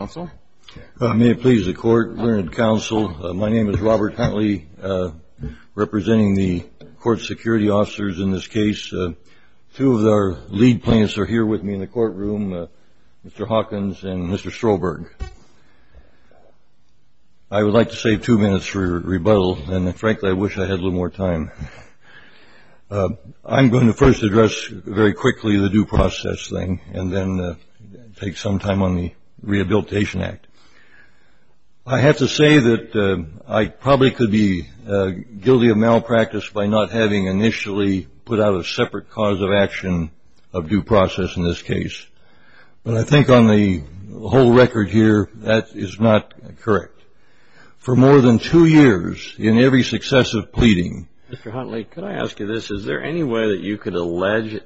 Counsel. May it please the Court, learned counsel, my name is Robert Huntley, representing the court security officers in this case. Two of our lead plaintiffs are here with me in the courtroom, Mr. Hawkins and Mr. Stroberg. I would like to save 2 minutes for rebuttal, and frankly I wish I had a little more time. I'm going to first address very quickly the due process thing, and then take some time on the Rehabilitation Act. I have to say that I probably could be guilty of malpractice by not having initially put out a separate cause of action of due process in this case. But I think on the whole record here, that is not correct. For more than 2 years, in every successive pleading. Mr. Huntley, could I ask you this? Is there any way that you could allege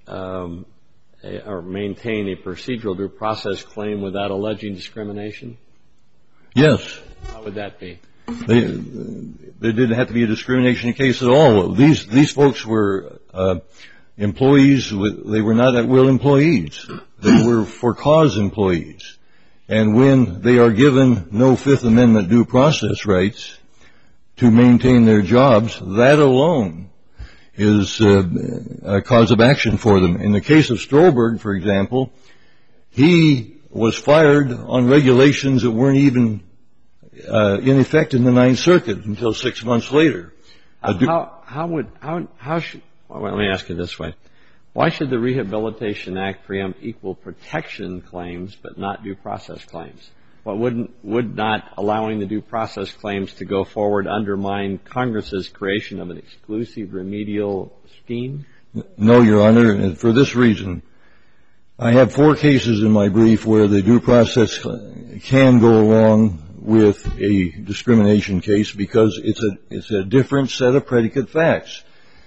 or maintain a procedural due process claim without alleging discrimination? Yes. How would that be? There didn't have to be a discrimination case at all. These folks were employees. They were not at-will employees. They were for-cause employees. And when they are given no Fifth Amendment due process rights to maintain their jobs, that alone is a cause of action for them. In the case of Stroberg, for example, he was fired on regulations that weren't even in effect in the Ninth Circuit until 6 months later. Let me ask you this way. Why should the Rehabilitation Act preempt equal protection claims but not due process claims? Would not allowing the due process claims to go forward undermine Congress's creation of an exclusive remedial scheme? No, Your Honor, and for this reason. I have 4 cases in my brief where the due process can go along with a discrimination case because it's a different set of predicate facts.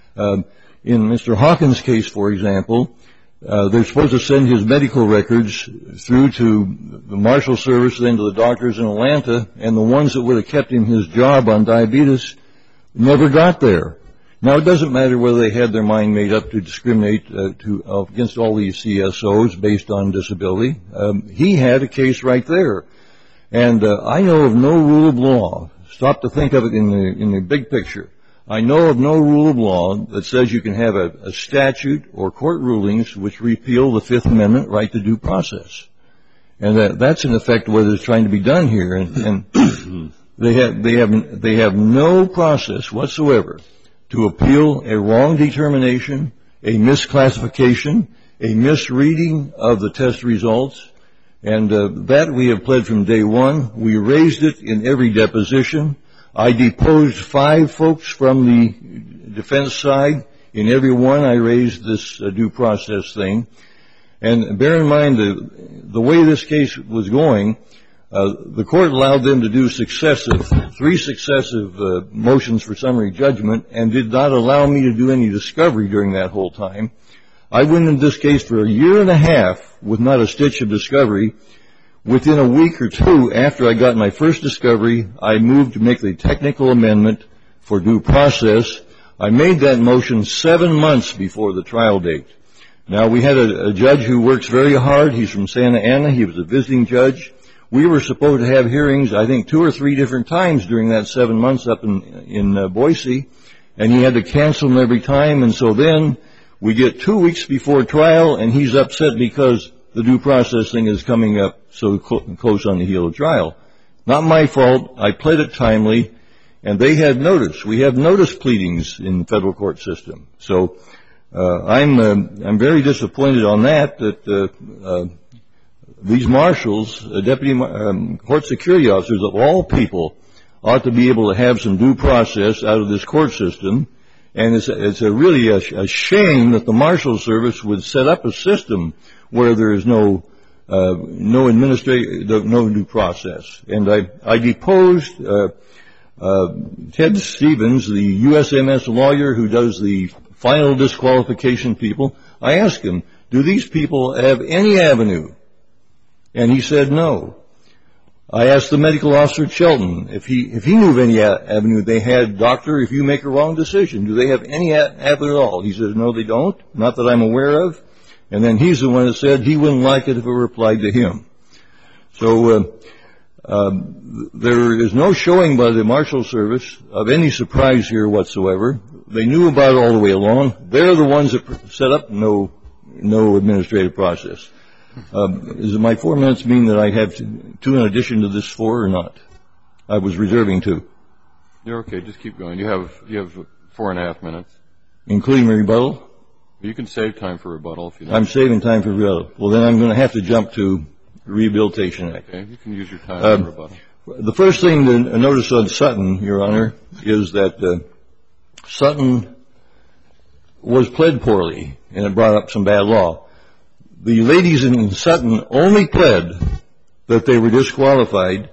In Mr. Hawkins' case, for example, they're supposed to send his medical records through to the Marshal Service, then to the doctors in Atlanta, and the ones that would have kept him his job on diabetes never got there. Now, it doesn't matter whether they had their mind made up to discriminate against all these CSOs based on disability. He had a case right there. And I know of no rule of law. Stop to think of it in the big picture. I know of no rule of law that says you can have a statute or court rulings which repeal the Fifth Amendment right to due process. And that's in effect what is trying to be done here. And they have no process whatsoever to appeal a wrong determination, a misclassification, a misreading of the test results. And that we have pled from day one. We raised it in every deposition. I deposed 5 folks from the defense side. In every one, I raised this due process thing. And bear in mind the way this case was going, the court allowed them to do 3 successive motions for summary judgment and did not allow me to do any discovery during that whole time. I went into this case for a year and a half with not a stitch of discovery. Within a week or 2 after I got my first discovery, I moved to make the technical amendment for due process. I made that motion 7 months before the trial date. Now, we had a judge who works very hard. He's from Santa Ana. He was a visiting judge. We were supposed to have hearings, I think, 2 or 3 different times during that 7 months up in Boise, and he had to cancel them every time. And so then we get 2 weeks before trial, and he's upset because the due process thing is coming up so close on the heel of trial. Not my fault. I pled it timely, and they had notice. We have notice pleadings in the federal court system. So I'm very disappointed on that these marshals, deputy court security officers of all people, ought to be able to have some due process out of this court system. And it's really a shame that the Marshal Service would set up a system where there is no due process. And I deposed Ted Stevens, the USMS lawyer who does the final disqualification people. I asked him, do these people have any avenue? And he said no. I asked the medical officer, Shelton, if he knew of any avenue they had. Doctor, if you make a wrong decision, do they have any avenue at all? He says, no, they don't, not that I'm aware of. And then he's the one that said he wouldn't like it if it were applied to him. So there is no showing by the Marshal Service of any surprise here whatsoever. They knew about it all the way along. They're the ones that set up no administrative process. Does my 4 minutes mean that I have two in addition to this 4 or not? I was reserving 2. You're okay. Just keep going. You have 4.5 minutes. Including rebuttal? You can save time for rebuttal if you like. I'm saving time for rebuttal. Well, then I'm going to have to jump to the Rehabilitation Act. Okay. You can use your time for rebuttal. The first thing to notice on Sutton, Your Honor, is that Sutton was pled poorly, and it brought up some bad law. The ladies in Sutton only pled that they were disqualified,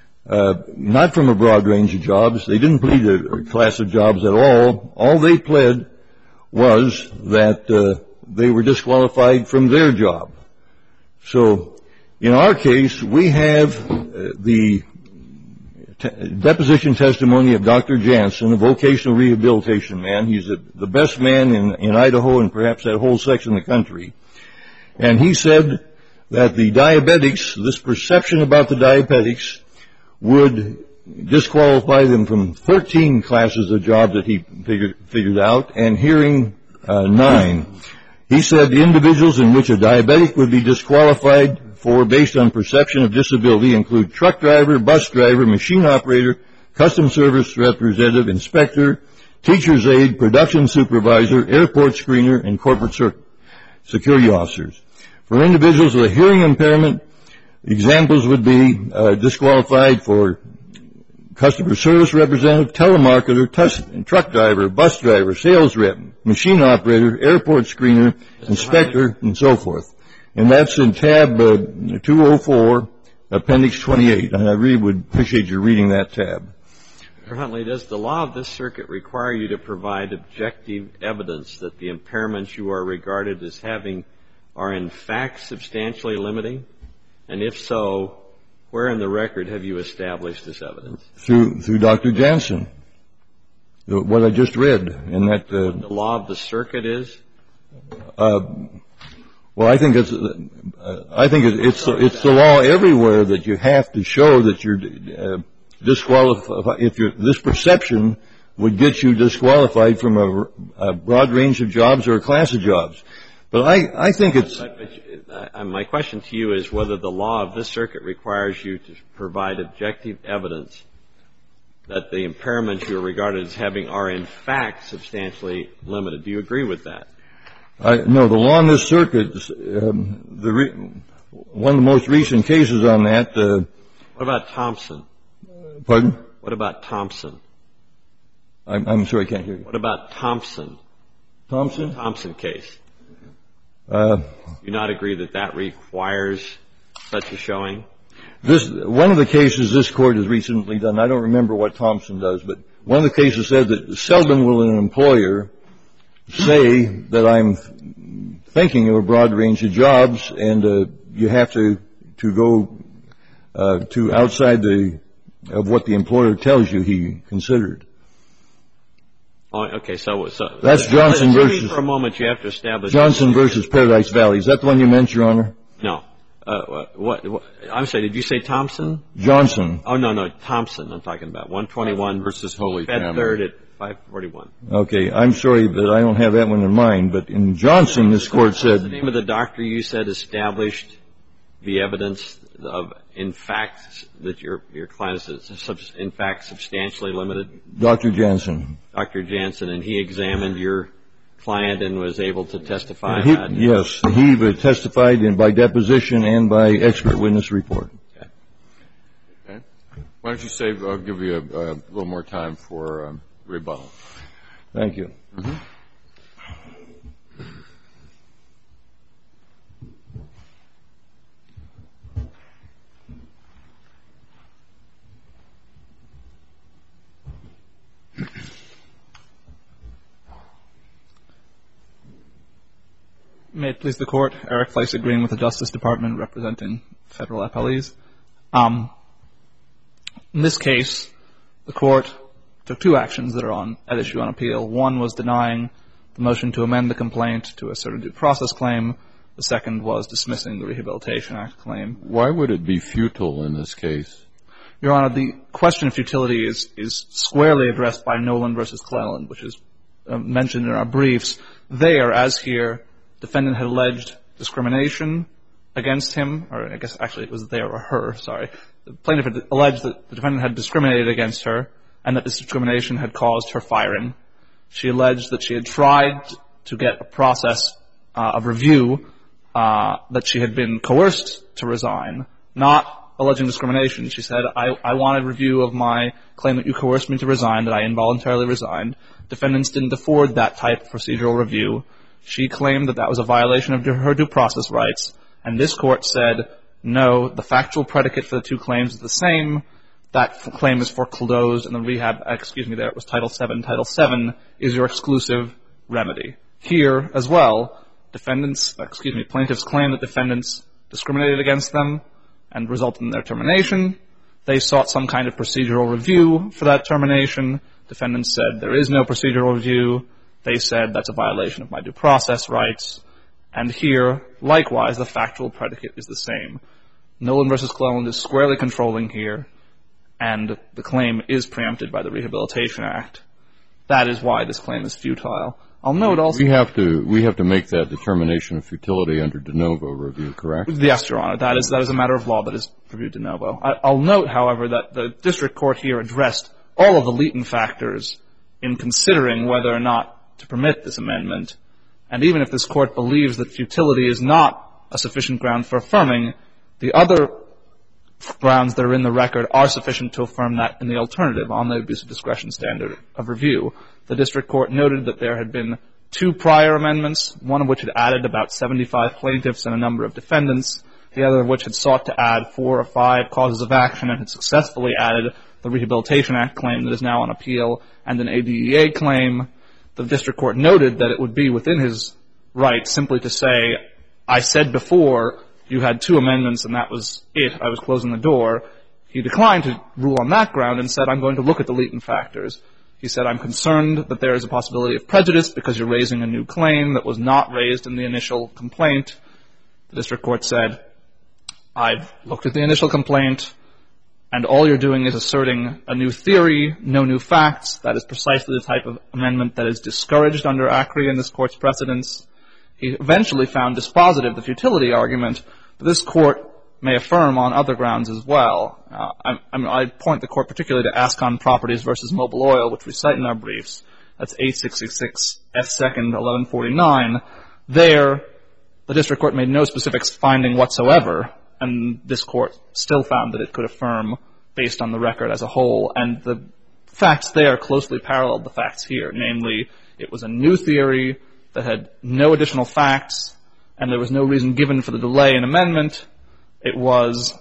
not from a broad range of jobs. They didn't plead a class of jobs at all. All they pled was that they were disqualified from their job. So in our case, we have the deposition testimony of Dr. Jansen, a vocational rehabilitation man. He's the best man in Idaho and perhaps that whole section of the country. And he said that the diabetics, this perception about the diabetics, would disqualify them from 13 classes of jobs that he figured out, and hearing 9. He said the individuals in which a diabetic would be disqualified for based on perception of disability include truck driver, bus driver, machine operator, custom service representative, inspector, teacher's aide, production supervisor, airport screener, and corporate security officers. For individuals with a hearing impairment, examples would be disqualified for customer service representative, telemarketer, truck driver, bus driver, sales rep, machine operator, airport screener, inspector, and so forth. And that's in tab 204, appendix 28. And I really would appreciate you reading that tab. Mr. Huntley, does the law of this circuit require you to provide objective evidence that the impairments you are regarded as having are in fact substantially limiting? And if so, where in the record have you established this evidence? Through Dr. Jansen, what I just read. And that the law of the circuit is? Well, I think it's the law everywhere that you have to show that you're disqualified. If this perception would get you disqualified from a broad range of jobs or a class of jobs. But I think it's... My question to you is whether the law of this circuit requires you to provide objective evidence that the impairments you are regarded as having are in fact substantially limited. Do you agree with that? No, the law in this circuit, one of the most recent cases on that... What about Thompson? Pardon? What about Thompson? I'm sorry, I can't hear you. What about Thompson? Thompson? The Thompson case. Do you not agree that that requires such a showing? One of the cases this Court has recently done, I don't remember what Thompson does, but one of the cases said that seldom will an employer say that I'm thinking of a broad range of jobs, and you have to go to outside of what the employer tells you he considered. Oh, okay, so that's Johnson versus... For a moment, you have to establish... Johnson versus Paradise Valley. Is that the one you meant, Your Honor? No. What? I'm sorry, did you say Thompson? Johnson. Oh, no, Thompson I'm talking about. 121 versus Holy Family. Fed Third at 541. Okay, I'm sorry, but I don't have that one in mind. But in Johnson, this Court said... What's the name of the doctor you said established the evidence of, in fact, that your client is, in fact, substantially limited? Dr. Jansen. Dr. Jansen, and he examined your client and was able to testify? Yes, he testified by deposition and by expert witness report. Okay. Why don't you save, I'll give you a little more time for rebuttal. Thank you. Mm-hmm. May it please the Court, Eric Fleisig Green with the Justice Department representing federal appellees. In this case, the Court took two actions that are at issue on appeal. One was denying the motion to amend the complaint to assert a due process claim The second was dismissing the Rehabilitation Act claim. Why would it be futile in this case? Your Honor, the question of futility is squarely addressed by Nolan v. Cleland, which is mentioned in our briefs. There, as here, defendant had alleged discrimination against him, or I guess actually it was there or her, sorry. The plaintiff had alleged that the defendant had discriminated against her and that this discrimination had caused her firing. She alleged that she had tried to get a process of review, that she had been coerced to resign, not alleging discrimination. She said, I wanted review of my claim that you coerced me to resign, that I involuntarily resigned. Defendants didn't afford that type of procedural review. She claimed that that was a violation of her due process rights, and this court said, no, the factual predicate for the two claims is the same. That claim is foreclosed, and the there it was Title VII. Title VII is your exclusive remedy. Here, as well, plaintiffs claim that defendants discriminated against them and resulted in their termination. They sought some kind of procedural review for that termination. Defendants said there is no procedural review. They said that's a violation of my due process rights. And here, likewise, the factual predicate is the same. Nolan v. Cleland is squarely controlling here, and the claim is preempted by the Rehabilitation Act. That is why this claim is futile. I'll note also... We have to make that determination of futility under de novo review, correct? Yes, Your Honor. That is a matter of law that is reviewed de novo. I'll note, however, that the district court here addressed all of the latent factors in considering whether or not to permit this amendment. And even if this court believes that futility is not a sufficient ground for affirming, the other grounds that are in the record are sufficient to affirm that in the alternative on the abuse of discretion standard of review. The district court noted that there had been 2 prior amendments, one of which had added about 75 plaintiffs and a number of defendants, the other of which had sought to add 4 or 5 causes of action and had successfully added the Rehabilitation Act claim that is now on appeal and an ADEA claim. The district court noted that it would be within his right simply to say, I said before you had 2 amendments and that was it. I was closing the door. He declined to rule on that ground and said, I'm going to look at the latent factors. He said, I'm concerned that there is a possibility of prejudice because you're raising a new claim that was not raised in the initial complaint. The district court said, I've looked at the initial complaint and all you're doing is asserting a new theory, no new facts. That is precisely the type of amendment that is discouraged under ACRI and this court's precedents. He eventually found dispositive the futility argument, but this court may affirm on other grounds as well. I point the court particularly to Ascon Properties versus Mobil Oil, which we cite in our briefs. That's 8666 F. 2nd, 1149. There, the district court made no specific finding whatsoever, and this court still found that it could affirm based on the record as a whole. And the facts there closely paralleled the facts here. Namely, it was a new theory that had no additional facts, and there was no reason given for the delay in amendment. It was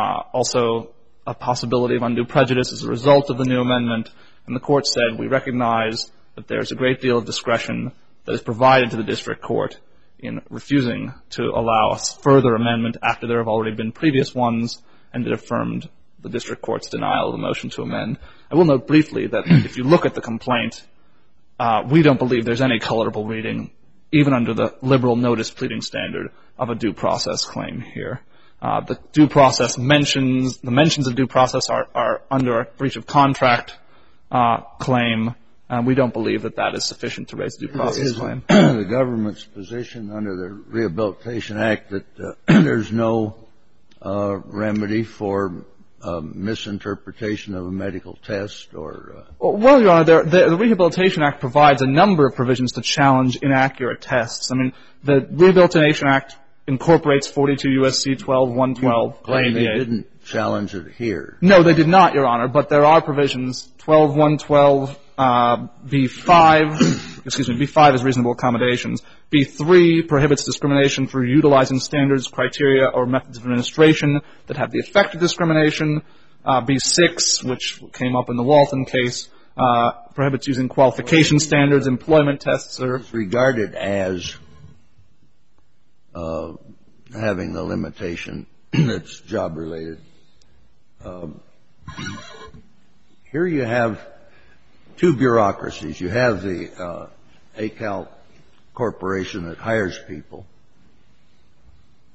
also a possibility of undue prejudice as a result of the new amendment. And the court said, we recognize that there's a great deal of discretion that is provided to the district court in refusing to allow a further amendment after there have already been previous ones, and it affirmed the district court's denial of the motion to amend. I will note briefly that if you look at the complaint, we don't believe there's any colorable reading, even under the liberal notice pleading standard, of a due process claim here. The due process mentions of due process are under a breach of contract claim. We don't believe that that is sufficient to raise a due process claim. The government's position under the Rehabilitation Act that there's no remedy for misinterpretation of a medical test or... Well, Your Honor, the Rehabilitation Act provides a number of provisions to challenge inaccurate tests. I mean, the Rehabilitation Act incorporates 42 U.S.C. 12-112. Claim they didn't challenge it here. No, they did not, Your Honor, but there are provisions. 12-112, B5, B5 is reasonable accommodations. B3 prohibits discrimination for utilizing standards, criteria, or methods of administration that have the effect of discrimination. B6, which came up in the Walton case, prohibits using qualification standards, employment tests, or... It's regarded as having the limitation that's job-related. Here you have 2 bureaucracies. You have the ACAL Corporation that hires people,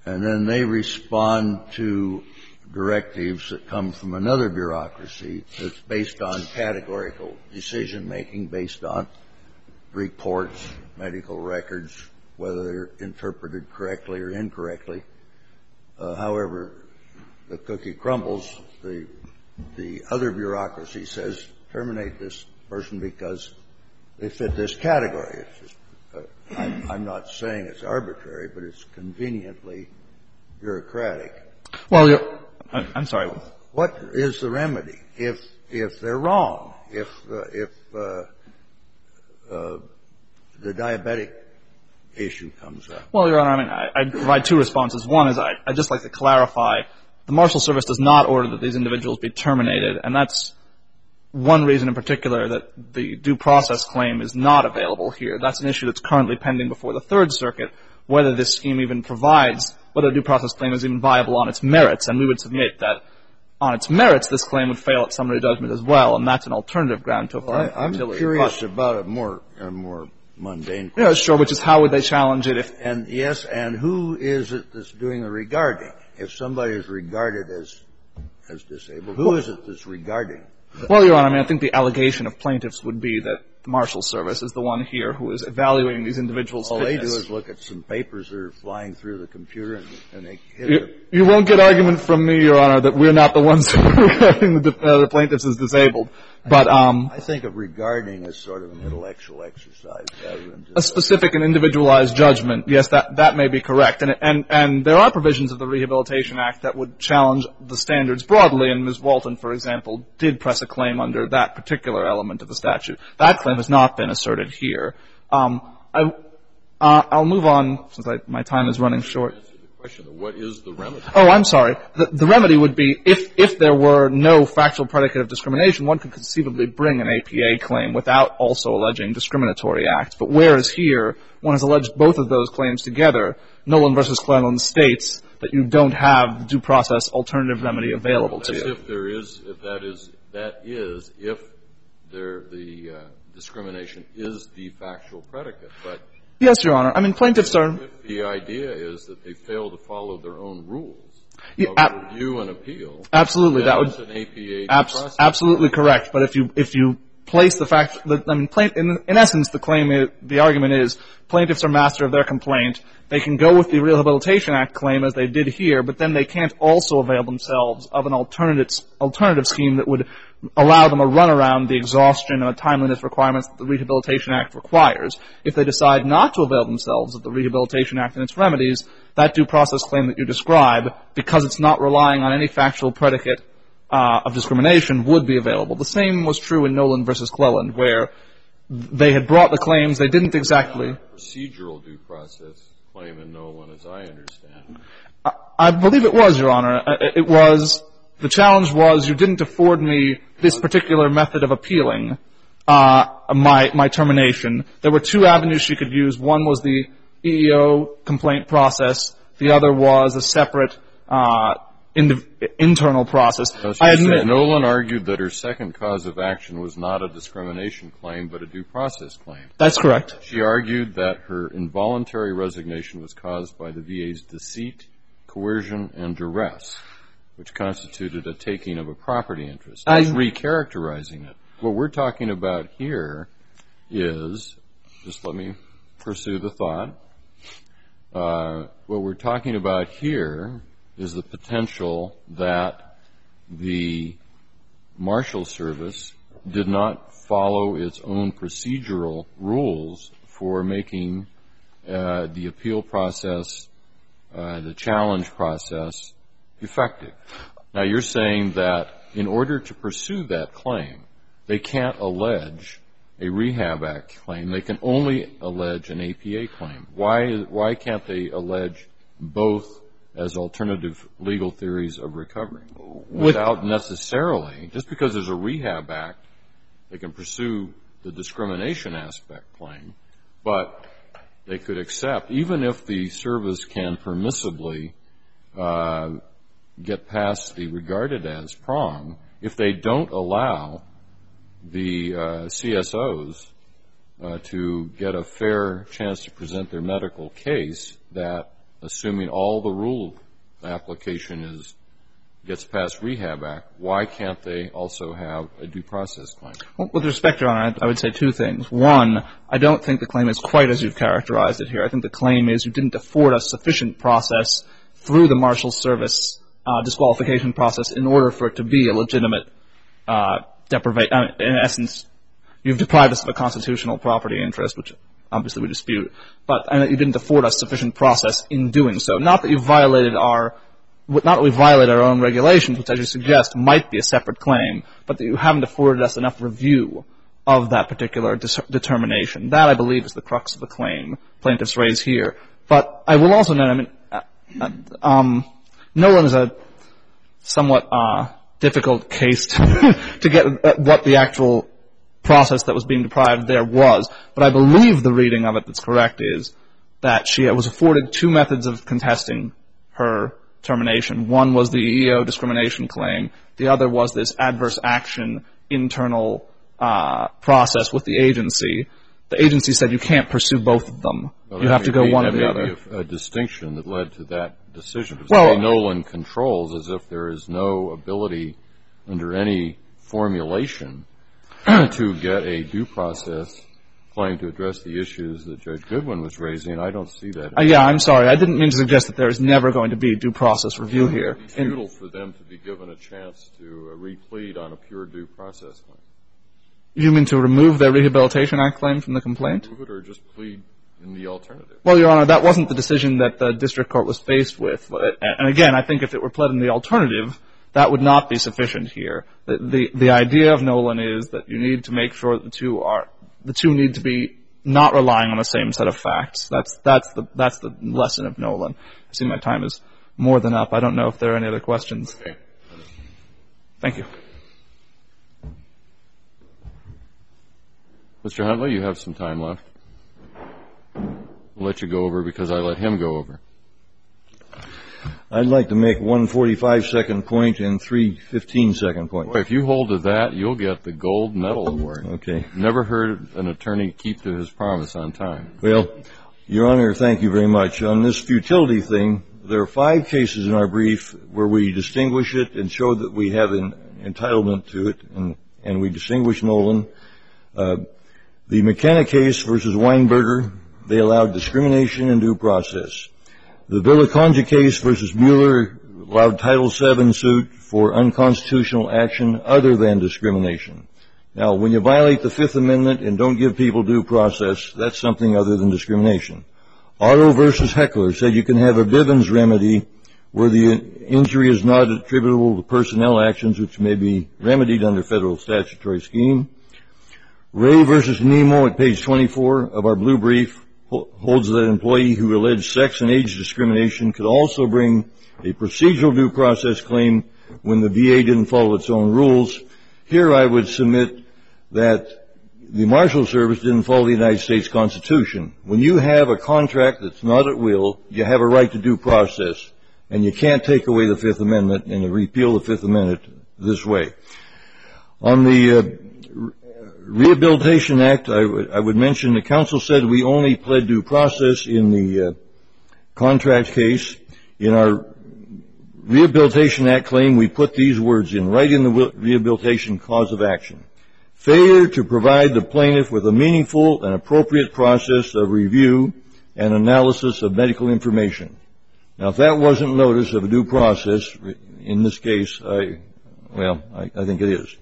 and then they respond to directives that come from another bureaucracy that's based on categorical decision-making, based on reports, medical records, whether they're interpreted correctly or incorrectly. However, the cookie crumbles. The other bureaucracy says, terminate this person because they fit this category. It's just, I'm not saying it's arbitrary, but it's conveniently bureaucratic. Well, I'm sorry. What is the remedy if they're wrong? If the diabetic issue comes up? Well, Your Honor, I mean, I'd provide two responses. One is I'd just like to clarify the Marshal Service does not order that these individuals be terminated, and that's one reason in particular that the due process claim is not available here. That's an issue that's currently pending before the Third Circuit, whether this scheme even provides, whether a due process claim is even viable on its merits, and we would submit that on its merits this claim would fail at summary judgment as well, and that's an alternative ground to affirm futility. I'm curious about a more mundane question. Yeah, sure, which is how would they challenge it if... And yes, and who is it that's doing the regarding? If somebody is regarded as disabled, who is it that's regarding? Well, Your Honor, I mean, I think the allegation of plaintiffs would be that the Marshal Service is the one here who is evaluating these individuals' All fitness. they do is look at some papers that are flying through the computer and they hit it. You won't get argument from me, Your Honor, that we're not the ones who are regarding the plaintiffs as disabled. But I think of regarding as sort of an intellectual exercise rather than just a specific and individualized judgment, yes, that may be correct. And there are provisions of the Rehabilitation Act that would challenge the standards broadly, and Ms. Walton, for example, did press a claim under that particular element of the statute. That claim has not been asserted here. I'll move on since my time is running short. What is the remedy? Oh, I'm sorry. The remedy would be if there were no factual predicate of discrimination, one could conceivably bring an APA claim without also alleging discriminatory acts. But whereas here, one has alleged both of those claims together, Nolan v. Cleveland states that you don't have the due process alternative remedy available to you. If the discrimination is the factual predicate. But yes, Your Honor. I mean, plaintiffs are... If the idea is that they fail to follow their own rules of review and appeal, absolutely, that would an APA process. Absolutely correct. But if you place the fact that, I mean, in essence, the argument is plaintiffs are master of their complaint. They can go with the Rehabilitation Act claim as they did here, but then they can't also avail themselves of an alternative scheme that would allow them a run around the exhaustion and the timeliness requirements that the Rehabilitation Act requires. If they decide not to avail themselves of the Rehabilitation Act and its remedies, that due process claim that you describe, because it's not relying on any factual predicate of discrimination, would be available. The same was true in Nolan v. Cleveland, where they had brought the claims, they didn't exactly... Procedural due process claim in Nolan, as I understand. I believe it was, Your Honor. It was... The challenge was you didn't afford me this particular method of appealing my termination. There were two avenues she could use. One was the EEO complaint process. The other was a separate internal process. I admit... Nolan argued that her second cause of action was not a discrimination claim, but a due process claim. That's correct. She argued that her involuntary resignation was caused by the VA's deceit, coercion, and duress, which constituted a taking of a property interest. That's recharacterizing it. What we're talking about here is, just let me pursue the thought, what we're talking about here is the potential that the Marshal Service did not follow its own procedural rules for making the appeal process, the challenge process, effective. Now, you're saying that in order to pursue that claim, they can't allege a Rehab Act claim. They can only allege an APA claim. Why can't they allege both as alternative legal theories of recovery without necessarily, just because there's a Rehab Act, they can pursue the discrimination aspect claim, but they could accept, even if the service can permissibly get past the regarded as prong, if they don't allow the CSOs to get a fair chance to present their medical case, that assuming all the rule application gets past Rehab Act, why can't they also have a due process claim? Well, with respect, Your Honor, I would say two things. One, I don't think the claim is quite as you've characterized it here. I think the claim is you didn't afford us sufficient process through the Marshal Service disqualification process in order for it to be a legitimate deprivation. In essence, you've deprived us of a constitutional property interest, which obviously we dispute, and that you didn't afford us sufficient process in doing so. Not that we violated our own regulations, which, as you suggest, might be a separate claim, but that you haven't afforded us enough review of that particular determination. That, I believe, is the crux of the claim plaintiffs raise here. But I will also note, Nolan is a somewhat difficult case to get at what the actual process that was being deprived there was. But I believe the reading of it that's correct is that she was afforded two methods of contesting her termination. One was the EEO discrimination claim. The other was this adverse action internal process with the agency. The agency said you can't pursue both of them. Well, you have to go one or the other. That may be a distinction that led to that decision. Well, Nolan controls as if there is no ability under any formulation to get a due process claim to address the issues that Judge Goodwin was raising. I don't see that. Yeah, I'm sorry. I didn't mean to suggest that there is never going to be due process review here. It would be futile for them to be given a chance to replead on a pure due process claim. You mean to remove their Rehabilitation Act claim from the complaint? Remove it or just plead in the alternative? Well, Your Honor, that wasn't the decision that the district court was faced with. And again, I think if it were pled in the alternative, that would not be sufficient here. The idea of Nolan is that you need to make sure that the two need to be not relying on the same set of facts. That's the lesson of Nolan. I see my time is more than up. I don't know if there are any other questions. Okay. Thank you. Mr. Huntley, you have some time left. We'll let you go over because I let him go over. I'd like to make one 45-second point and three 15-second points. Boy, if you hold to that, you'll get the gold medal award. Okay. Never heard an attorney keep to his promise on time. Well, Your Honor, thank you very much. On this futility thing, there are 5 cases in our brief where we distinguish it and show that we have an entitlement to it, and we distinguish Nolan. The McKenna case versus Weinberger, they allowed discrimination and due process. The Villaconja case versus Mueller allowed Title VII suit for unconstitutional action other than discrimination. Now, when you violate the Fifth Amendment and don't give people due process, that's something other than discrimination. Otto versus Heckler said you can have a Bivens remedy where the injury is not attributable to personnel actions which may be remedied under federal statutory scheme. Ray versus Nemo at page 24 of our blue brief holds that an employee who alleged sex and age discrimination could also bring a procedural due process claim when the VA didn't follow its own rules. Here I would submit that the Marshal Service didn't follow the United States Constitution. When you have a contract that's not at will, you have a right to due process, and you can't take away the Fifth Amendment and repeal the Fifth Amendment this way. On the Rehabilitation Act, I would mention the counsel said we only pled due process in the contract case. In our Rehabilitation Act claim, we put these words in, right in the rehabilitation cause of action. Failure to provide the plaintiff with a meaningful and appropriate process of review and analysis of medical information. Now, if that wasn't notice of a due process, in this case, I think it is.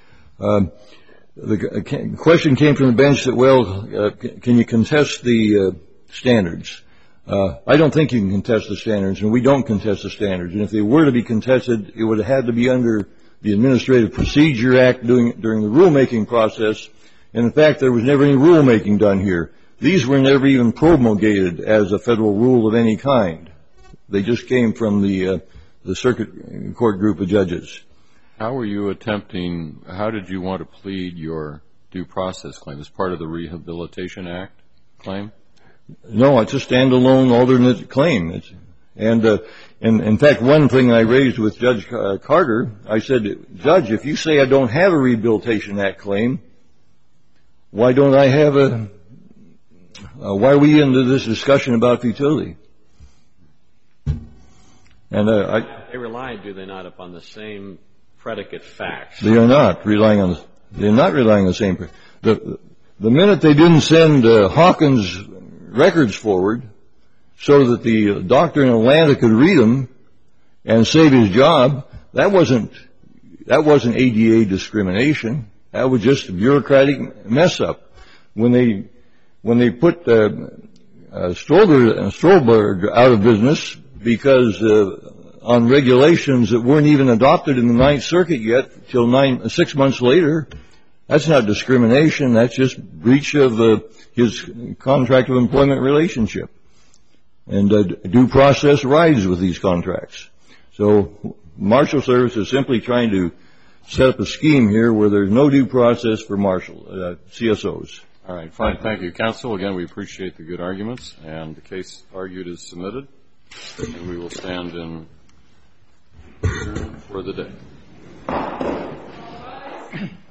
The question came from the bench that, can you contest the standards? I don't think you can contest the standards, and we don't contest the standards. And if they were to be contested, it would have had to be under the Administrative Procedure Act during the rulemaking process. And in fact, there was never any rulemaking done here. These were never even promulgated as a federal rule of any kind. They just came from the circuit court group of judges. How did you want to plead your due process claim? As part of the Rehabilitation Act claim? No, it's a standalone alternate claim. And in fact, one thing I raised with Judge Carter, I said, Judge, if you say I don't have a Rehabilitation Act claim, why don't I why are we into this discussion about futility? And They rely, do they not, upon the same predicate facts? they are not relying on the same. The minute they didn't send Hawkins records forward so that the doctor in Atlanta could read them and save his job, that wasn't ADA discrimination. That was just a bureaucratic mess up. When they put Stolberg out of business because on regulations that weren't even adopted in the Ninth Circuit yet till 6 months later, that's not discrimination. That's just breach of his contract of employment relationship. And due process rides with these contracts. So Marshal Service is simply trying to set up a scheme here where there's no due process for CSOs. All right, fine. Thank you, counsel. Again, we appreciate the good arguments, and the case argued is submitted, and we will stand in for the day.